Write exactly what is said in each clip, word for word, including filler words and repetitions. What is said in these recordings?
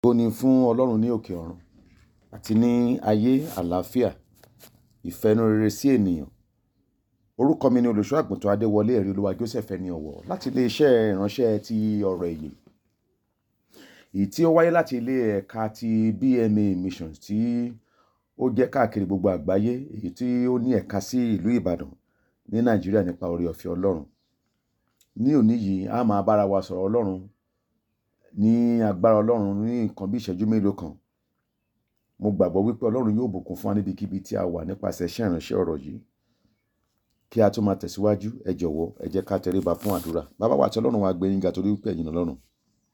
Ògo ni fún Ọlọ́run ní òkè ọ̀run àti ní ayé àlàáfíà, ìfẹ́ inú rere sí ènìyàn. Orúkọ mi ni olùṣọ́ àgùntàn Adéwọlé ẹ̀rí olúwa Joseph ẹni ọ̀wọ̀ láti ilé iṣẹ́ ìránṣẹ́ ti ọ̀rọ̀ ìyè. Èyí tí ó wáyé láti ilé ẹ̀ka ti B M A Missions tí ó jẹ́ káàkiri gbogbo àgbáyé, èyí tí ó ní ẹ̀ka sí ìlú Ìbàdàn ní Nàìjíríà nípa oore ọ̀fẹ́ Ọlọ́run. Ní òní yìí, a máa bára wa sọ̀rọ̀ Ọlọ́run ní agbára Ọlọ́run ní nǹkan bí ìṣẹ́jú mélòó kan. Mo gbàgbọ́ wípé Ọlọ́run yóò bùkún fún wa níbikíbi tí a wà nípasẹ̀ iṣẹ́ ìránṣẹ́ ọ̀rọ̀ yìí. Kí a tó máa tẹ̀síwájú, ẹ jọ̀wọ́ ẹ jẹ́ ká tẹríba fún àdúrà. Bàbá wa àti Ọlọ́run wa gbé yín ga torí wípé ẹ̀yin ni Ọlọ́run.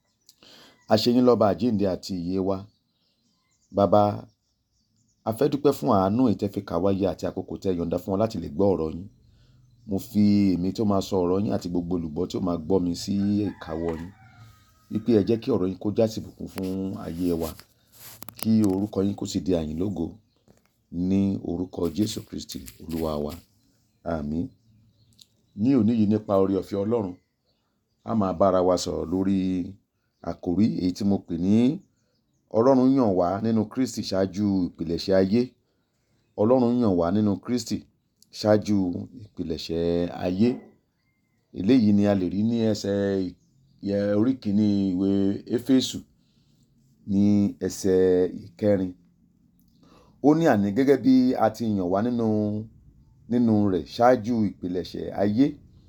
A ṣe yín lọ́ba àjíǹde àti ìyè wa. Bàbá, a fẹ́ dúpẹ́ fún àánú ìtẹ́fẹ́kà wáyé àti àkókò tẹ́ yọ̀ǹda fún wa láti lè gbọ́ ọ̀rọ̀ yín. Mo fi èmi tó máa sọ ọ̀rọ̀ yín àti gbogbo olùgbọ́ tí ó máa gbọ́ mi sí ìkáwọ́ yín. Wípé ẹ jẹ́ kí ọ̀rọ̀ yín kó jásí ìbùkún fún ayé wa. Kí orúkọ yín kó sì di àyìn lógo ní orúkọ Jésù Kristi Olúwa wa. Àmín. Ní òní yìí nípa oore ọ̀fẹ́ Ọlọ́run, a máa bára wa sọ̀rọ̀ lórí àkòrí èyí tí mo pè ní Ọlọ́run yàn wá nínú Kristi ṣáájú ìpilẹ̀ṣẹ̀ ayé. Ọlọ́run yàn wá nínú Kristi ṣáájú ìpilẹ̀ṣẹ̀ ayé. Eléyìí ni a lè rí ní ẹsẹ̀ orí kìíní ìwé Éfésù ní ẹsẹ̀ ìkẹrin. Ó ní àní gẹ́gẹ́ bí a ti yàn wá nínú, nínú rẹ̀ ṣáájú ìpilẹ̀ṣẹ̀ ayé,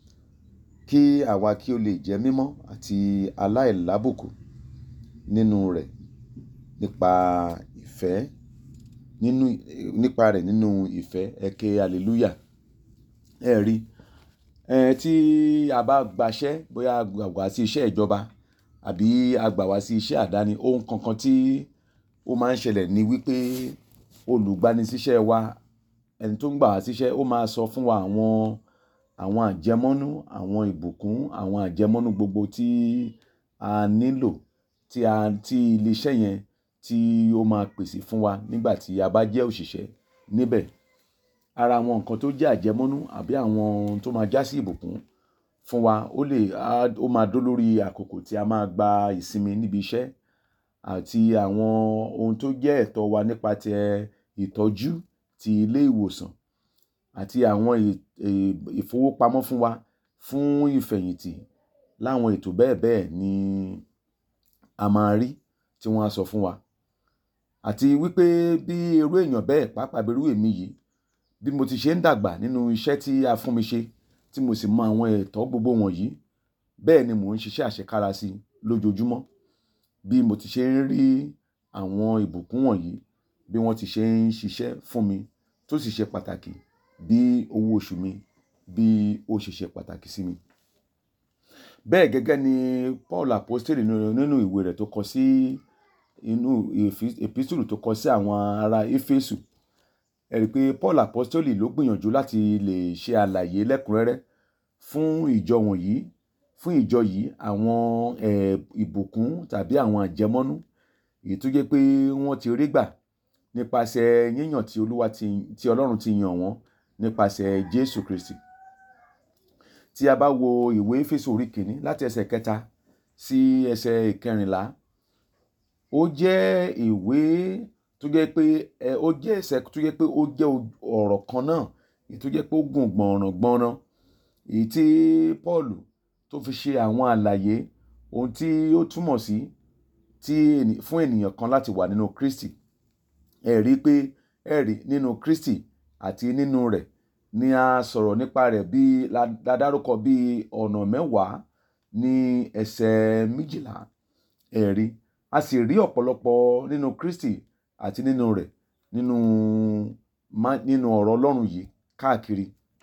kí àwa kí ó lè jẹ́ mímọ́ àti aláìlábùkù nínú rẹ̀ nípa ìfẹ́, nínú, nípa rẹ̀ nínú ìfẹ́. Ẹ ké hallelujah. Ẹ rí, ẹ tí a bá gbaṣẹ́, bóyá a gbà wá sí iṣẹ́ ìjọba àbí a gbà wá sí iṣẹ́ àdáni, ohun kankan tí ó máa ń ṣẹlẹ̀ ni wípé olùgbanisíṣẹ́ wa, ẹni tó ń gbà wá síṣẹ́, ó máa sọ fún wa àwọn, àwọn àjẹmọ́nú, àwọn ìbùkún, àwọn àjẹmọ́nú gbogbo tí a nílò, tí a, tí ilé iṣẹ́ yẹn tí ó máa pèsè fún wa nígbà tí a bá jẹ́ òṣìṣẹ́ níbẹ̀. Ara àwọn nǹkan tó jẹ́ àjẹmọ́nú àbí àwọn ohun tó máa jásí ìbùkún fún wa, ó lè, ó máa dó lórí àkókò tí a máa gba ìsinmi níbi iṣẹ́ àti àwọn ohun tó jẹ́ ẹ̀tọ́ wa nípa tí ìtọ́jú ti ilé ìwòsàn àti àwọn ìfowópamọ́ fún wa fún ìfẹ̀yìntì. Láwọn ètò bẹ́ẹ̀ bẹ́ẹ̀ ni a máa rí tí wọ́n á sọ fún wa. Àti wípé bí irú èèyàn bẹ́ẹ̀, pàápàá bí irú èmi yìí, bí mo ti ṣe ń dàgbà nínú iṣẹ́ tí a fún mi ṣe, tí mo sì mọ àwọn ẹ̀tọ́ gbogbo wọ̀nyí, bẹ́ẹ̀ ni mò ń ṣiṣẹ́ àṣekára sí lójoojúmọ́. Bí mo ti ṣe ń rí àwọn ìbùkún wọ̀nyí, bí wọ́n ti ṣe ń ṣiṣẹ́ fún mi tó sì ṣe pàtàkì, bí owó oṣù mi bí ó ṣe ṣe pàtàkì sí mi. Bẹ́ẹ̀ gẹ́gẹ́ ni Paul Apostle nínú ìwé rẹ̀ tó kọ sí inú epistulu tó kọ sí àwọn ará Éfésù. Ẹ rí pé Paul Apostle ló gbìyànjú láti lè ṣe àlàyé lẹ́kùnrẹ́rẹ́ fún ìjọ wọ̀nyí, fún ìjọ yìí àwọn ẹ̀ ìbùkún tàbí àwọn àjẹmọ́nú èyí tó jẹ́ pé wọ́n ti rí gbà nípasẹ̀ yíyàn tí Olúwa ti, tí Ọlọ́run ti yàn wọ́n nípasẹ̀ Jésù Kristi. Tí a bá wo ìwé Éfésù orí kìíní láti ẹsẹ̀ kẹta sí ẹsẹ̀ ìkẹrìnlá, ó jẹ́ ìwé tó jẹ́ pé ẹ ó jẹ́ ẹsẹ̀ tó jẹ́ pé ó jẹ́ ọ̀rọ̀ kan náà èyí tó jẹ́ pé ó gùn gbọ̀nràngbọ̀nràn, èyí tí Paul tó fi ṣe àwọn àlàyé ohun tí ó túmọ̀ sí tí fún ènìyàn kan láti wà nínú Kristi. Ẹ rí pé ẹ rí nínú Kristi àti nínú rẹ̀ ni a sọ̀rọ̀ nípa rẹ̀ bí la dárúkọ bí ọ̀nà mẹ́wàá ní ẹsẹ̀ méjìlá. Ẹ rí, a sì rí ọ̀pọ̀lọpọ̀ nínú Kristi àti nínú rẹ̀ nínú má, nínú ọ̀rọ̀ Ọlọ́run yìí káàkiri.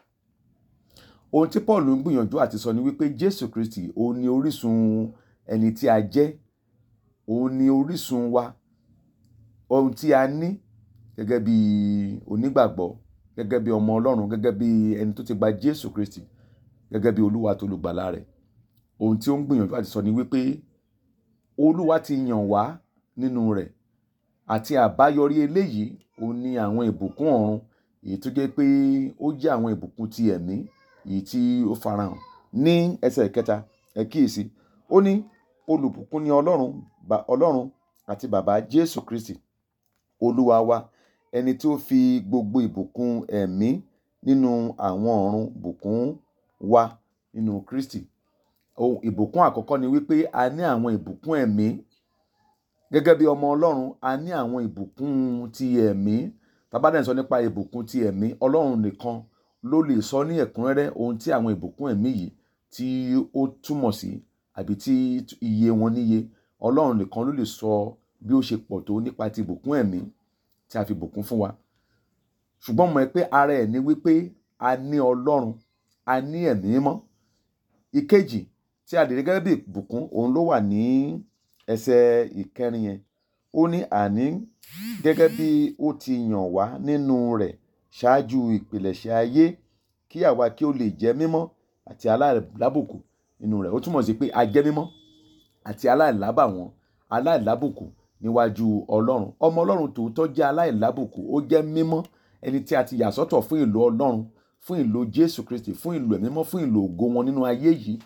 Ohun tí Paul ń gbìyànjú àti sọ ni wípé Jésù Kristi òun ni orísun ẹni tí a jẹ́, òun ni orísun wa, ohun tí a ní gẹ́gẹ́ bí onígbàgbọ́, gẹ́gẹ́ bí ọmọ Ọlọ́run, gẹ́gẹ́ bí ẹni tó ti gba Jésù Kristi gẹ́gẹ́ bí Olúwa àti olùgbàlà rẹ̀. Ohun tí ó ń gbìyànjú àti sọ ni wípé Olúwa ti yàn wá nínú rẹ̀ àti àbáyọrí eléyìí òun ni àwọn ìbùkún ọ̀run èyí tó jẹ́ pé ó jẹ́ àwọn ìbùkún ti ẹ̀mí èyí tí ó farahàn ní ẹsẹ̀ kẹta. Ẹ kíyèsí, ó ní olùbùkún ni Ọlọ́run, Ọlọ́run àti bàbá Jésù Kristi Olúwa wa, ẹni tí ó fi gbogbo ìbùkún ẹ̀mí nínú àwọn ọ̀run bùkún wa nínú Kristi. Ohun ìbùkún àkọ́kọ́ ni wípé a ní àwọn ìbùkún ẹ̀mí. Gẹ́gẹ́ bí ọmọ Ọlọ́run, a ní àwọn ìbùkún ti ẹ̀mí. Tá bá dẹ̀ ń sọ nípa ìbùkún ti ẹ̀mí, Ọlọ́run nìkan ló lè sọ ní ẹ̀kúnrẹ́rẹ́ ohun tí àwọn ìbùkún ẹ̀mí yìí tí ó túmọ̀ sí àbí tí iye wọn níye. Ọlọ́run nìkan ló lè sọ bí ó ṣe pọ̀ tó nípa ti ìbùkún ẹ̀mí tí a fi bùkún fún wa. Ṣùgbọ́n mọ̀ pé ara ẹ̀ ni wípé a ní Ọlọ́run, a ní ẹ̀mí mímọ́. Ìkejì tí a lè rí gẹ́gẹ́ bí ìbùkún, òun ló wà ní ẹsẹ̀ ìkẹrin yẹn. Ó ní àní gẹ́gẹ́ bí ó ti yàn wá nínú rẹ̀ ṣáájú ìpilẹ̀ṣẹ̀ ayé, kí àwa kí ó lè jẹ́ mímọ́ àti aláìlábùkù nínú rẹ̀. Ó túmọ̀ sí pé a jẹ́ mímọ́ àti aláìlábàwọ́n, aláìlábùkù níwájú Ọlọ́run. Ọmọ Ọlọ́run tòótọ́ jẹ́ aláìlábùkù, ó jẹ́ mímọ́, ẹni tí a ti yà sọ́tọ̀ fún ìlò Ọlọ́run, fún ìlò Jésù Kristi, fún ìlò ẹ̀mí mímọ́, fún ìlò ògo wọn nínú ayé yìí.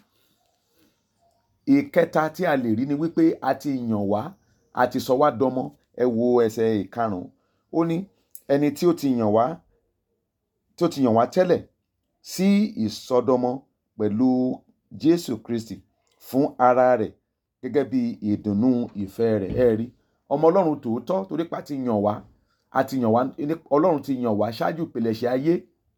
Ìkẹta tí a lè rí ni wípé a ti yàn wá, a ti sọ wá dọmọ. Ẹ wo ẹsẹ̀ ìkarùn-ún. Ó ní ẹni tí ó ti yàn wá, tí ó ti yàn wá tẹ́lẹ̀ sí ìsọdọmọ pẹ̀lú Jésù Kristi fún ara rẹ̀ gẹ́gẹ́ bí ìdùnnú ìfẹ́ rẹ̀. Ẹ rí ọmọ Ọlọ́run tòótọ́ torí pé a ti yàn wá, a ti yàn wá, Ọlọ́run ti yàn wá ṣáájú ìpilẹ̀ṣẹ̀ ayé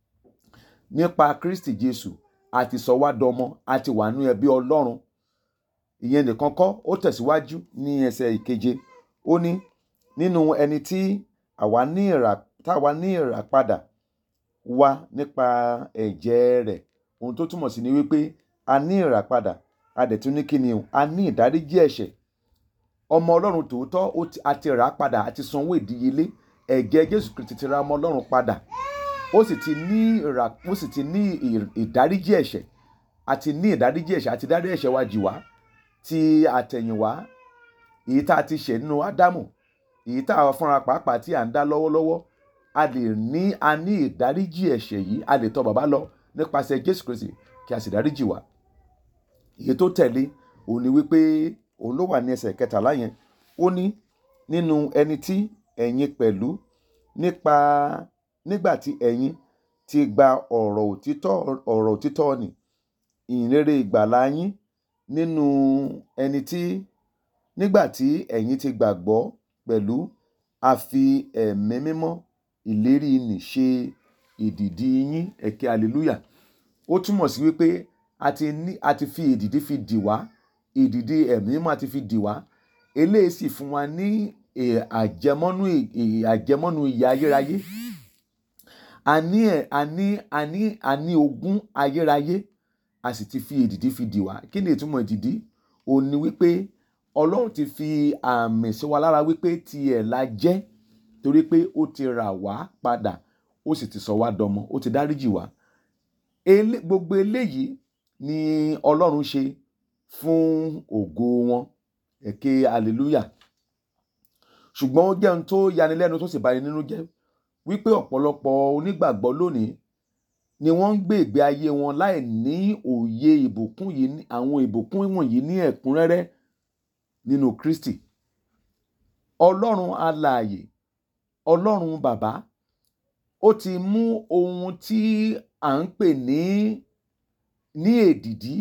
nípa Kristi Jésù. A ti sọ wá dọmọ, a ti wà nínú ẹbí Ọlọ́run. Ìyẹn nìkan kọ́, ó tẹ̀síwájú ní ẹsẹ̀ ìkeje. Ó ní nínú ẹni tí àwa ní ìrà táwa ní ìràpadà wa nípa ẹ̀jẹ̀ rẹ̀. Ohun tó túmọ̀ sí ni wípé a ní ìràpadà, a dẹ̀ tún ní kíni o, a ní ìdáríjì ẹ̀ṣẹ̀. Ọmọ Ọlọ́run tòótọ́ a ti rà padà, a ti sanwó ìdíyelé. Ẹ̀jẹ̀ Jésù Kristi ti ra ọmọ Ọlọ́run padà. Ó sì ti ní ìrà, ó sì ti ní ìdáríjì ẹ̀ṣẹ̀. A ti ní ìdáríjì ẹ̀ṣẹ̀, a ti dárí ẹ̀ṣẹ̀ wa jì wá. Ti àtẹ̀yìnwá, èyí tá a ti ṣẹ̀ nínú Ádámù, èyí tá a fúnra pàápàá tí à ń dá lọ́wọ́lọ́wọ́, a lè ní a ní ìdáríjì ẹ̀ṣẹ̀ yìí. A lè tọ̀ bàbá lọ nípasẹ̀ Jésù Kristi kí a sì dáríjì wá. Èyí tó tẹ̀lé òun ni wípé òun ló wà ní ẹsẹ̀ kẹtàlá yẹn. Ó ní nínú ẹni tí ẹ̀yin pẹ̀lú nípa nígbà tí ẹ̀yin ti gba ọ̀rọ̀ òtítọ́ ọ̀rọ̀ òtítọ́ nì, ìyìnrere ìgbàlà yín nínú ẹni tí nígbà tí ẹ̀yin ti gbàgbọ́ pẹ̀lú, a fi ẹ̀mí mímọ́ ìlérí nì ṣe ìdìdì yín. Ẹ ké hallelujah. Ó túmọ̀ sí wípé a ti ní a ti fi ìdìdì fi dì wá, ìdìdì ẹ̀mí mímọ́ a ti fi dì wá. Eléyìí sì fún wa ní àjẹmọ́nú àjẹmọ́nú ìyè ayérayé. A ní ẹ̀ a ní a ní a ní ogún ayérayé, a sì ti fi ìdìdì fi dì wá. Kí ni ìtumọ̀ ìdìdì? Ó ní wípé Ọlọ́run ti fi àmì sí wa lára wípé tiẹ̀ la jẹ́, torí pé ó ti rà wá padà, ó sì ti sọ wá dọmọ, ó ti dáríjì wá. Elé, gbogbo eléyìí ni Ọlọ́run ṣe fún ògo wọn. Ẹ ké hallelujah. Ṣùgbọ́n ó jẹ́ ohun tó yanilẹ́nu tó sì bani nínú jẹ́ wípé ọ̀pọ̀lọpọ̀ onígbàgbọ́ lónìí ni wọ́n ń gbé ìgbé ayé wọn láì ní òye ìbùkún yìí, àwọn ìbùkún wọ̀nyí ní ẹ̀kúnrẹ́rẹ́ nínú Kristi. Ọlọ́run alààyè, Ọlọ́run bàbá, ó ti mú ohun tí à ń pè ní ní èdìdì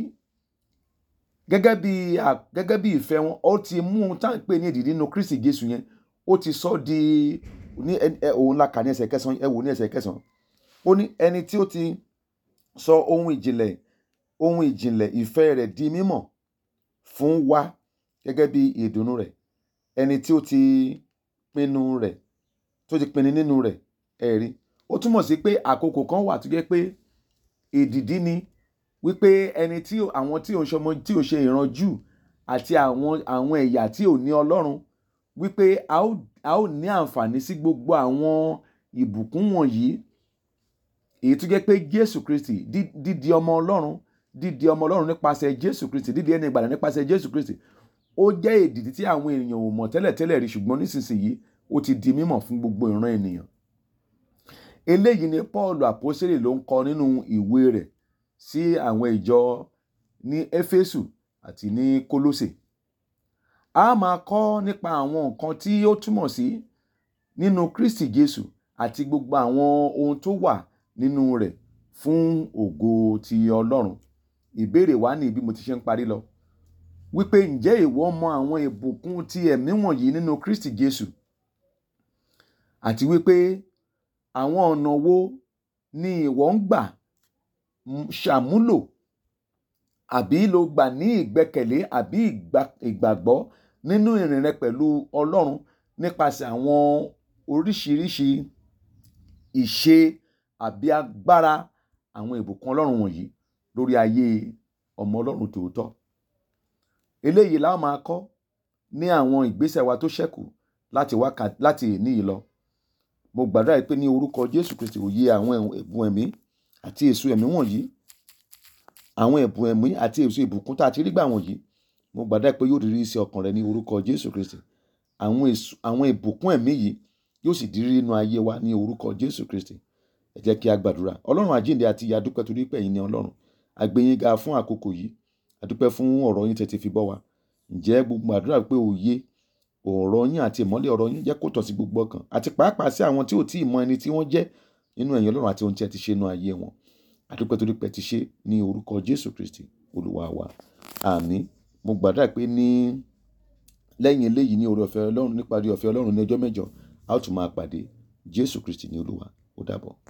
gẹ́gẹ́ bí gẹ́gẹ́ bí ìfẹ́ wọn. Ó ti mú ohun tí à ń pè ní èdìdì nínú Kristi Jésù yẹn, ó ti sọ di ní òun la kà ní ẹsẹ̀ kẹsàn-án. Ẹ wò ní ẹsẹ̀ kẹsàn-án. Ó ní ẹni tí ó ti sọ ohun ìjìnlẹ̀ ohun ìjìnlẹ̀ ìfẹ́ rẹ̀ di mímọ̀ fún wa gẹ́gẹ́ bí ìdùnnú rẹ̀. Ẹni tí ó ti pinnu rẹ̀, tó ti pinnu nínú rẹ̀. Ẹ rí. Ó túmọ̀ sí pé àkókò kan wà tó jẹ́ pé èdìdì ni wípé ẹni tí àwọn tí ò ń ṣọmọ tí ò ṣe ìran Júù àti àwọn àwọn ẹ̀yà tí ò ní Ọlọ́run, wípé a ó a ó ní àǹfààní sí gbogbo àwọn ìbùkún wọ̀nyí. Èyí tó jẹ́ pé Jésù Kristi dídi ọmọ Ọlọ́run, dídi ọmọ Ọlọ́run nípasẹ̀ Jésù Kristi, dídi ẹni ìgbàlà nípasẹ̀ Jésù Kristi. Ó jẹ́ èdìdì tí àwọn ènìyàn ò mọ̀ tẹ́lẹ̀tẹ́lẹ̀ rí, ṣùgbọ́n nísinsìnyí ó ti di mímọ̀ fún gbogbo ìran ènìyàn. Eléyìí ni Paul àpọ́sítélì ló ń kọ nínú ìwé rẹ̀ sí àwọn ìjọ ní Éfésù àti ní Kólósè. A máa kọ́ nípa àwọn nǹkan tí ó túmọ̀ sí nínú Kristi Jésù àti gbogbo àwọn ohun tó wà nínú rẹ̀ fún ògo ti Ọlọ́run. Ìbéèrè wa ní bí mo ti ṣe ń parí lọ wípé ǹjẹ́ ìwọ mọ àwọn ìbùkún ti ẹ̀mí wọ̀nyí nínú Kristi Jésù? Àti wípé àwọn ọ̀nà wo ni ìwọ ń gbà ṣàmúlò àbí lo gbà ní ìgbẹ́kẹ̀lé àbí ìgbàgbọ́ nínú ìrìn rẹ pẹ̀lú Ọlọ́run nípasẹ̀ àwọn oríṣiríṣi ìṣe àbí agbára àwọn ìbùkún Ọlọ́run wọ̀nyí lórí ayé ọmọ Ọlọ́run tòótọ́. Eléyìí la máa kọ́ ní àwọn ìgbésẹ̀ wa tó ṣẹ́kù láti wákàtí láti èní yìí lọ. Mo gbàdúrà pé ní orúkọ Jésù Kristi òye àwọn ẹ̀bùn ẹ̀mí àti èso ẹ̀mí wọ̀nyí, àwọn ẹ̀bùn ẹ̀mí àti èso ìbùkún tá a ti rí gbà wọ̀nyí, mo gbàdúrà pé yóò rírí sí ọkàn rẹ ní orúkọ Jésù Kristi. Àwọn èso àwọn ìbùkún ẹ̀mí yìí yóò sì di rírí nínú ayé wa ní orúkọ Jésù Kristi. Ẹ jẹ́ kí a gbàdúrà. Ọlọ́run àjíǹde àti ìyè, a dúpẹ́ torí pé ẹ̀yin ni Ọlọ́run. A gbé yín ga fún àkókò yìí. A dúpẹ́ fún ọ̀rọ̀ yín tẹ́ ti fi bọ́ wa. Ǹjẹ́ gbogbo àdúrà pé òye ọ̀rọ̀ yín àti ìmọ́lẹ̀ ọ̀rọ̀ yín jẹ́ kó tọ́ sí gbogbo ọkàn àti pàápàá sí àwọn tí ò tí ì mọ ẹni tí wọ́n jẹ́ nínú ẹ̀yin Ọlọ́run àti ohun tí ẹ ti ṣe nínú ayé wọn. A dúpẹ́ torí pé ẹ ti ṣe ní orúkọ Jésù Kristi Olúwa wa. Àmín. Mo gbàdúrà pé ní lẹ́yìn eléyìí ní oore ọ̀fẹ́ Ọlọ́run nípa oore ọ̀fẹ́ Ọlọ́run ní ọjọ́ mẹ́jọ a ó tún máa pàdé. Jésù Kristi ní Olúwa. Ó dàbọ̀.